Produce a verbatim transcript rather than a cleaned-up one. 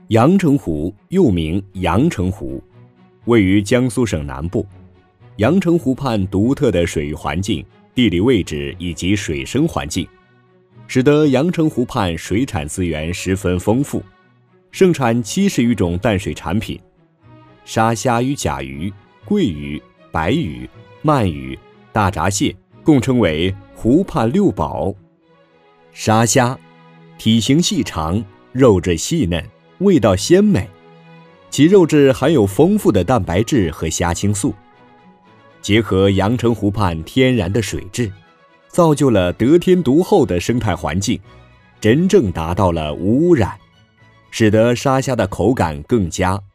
阳澄湖又名阳澄湖，位于江苏省南部。阳澄湖畔独特的水域环境、地理位置以及水生环境，使得阳澄湖畔水产资源十分丰富，盛产七十余种淡水产品，沙虾与甲鱼、桂鱼、白鱼、鳗鱼、大闸蟹共称为湖畔六宝。沙虾体型细长，肉质细嫩，味道鲜美，其肉质含有丰富的蛋白质和虾青素，结合阳澄湖畔天然的水质，造就了得天独厚的生态环境，真正达到了无污染，使得沙虾的口感更佳，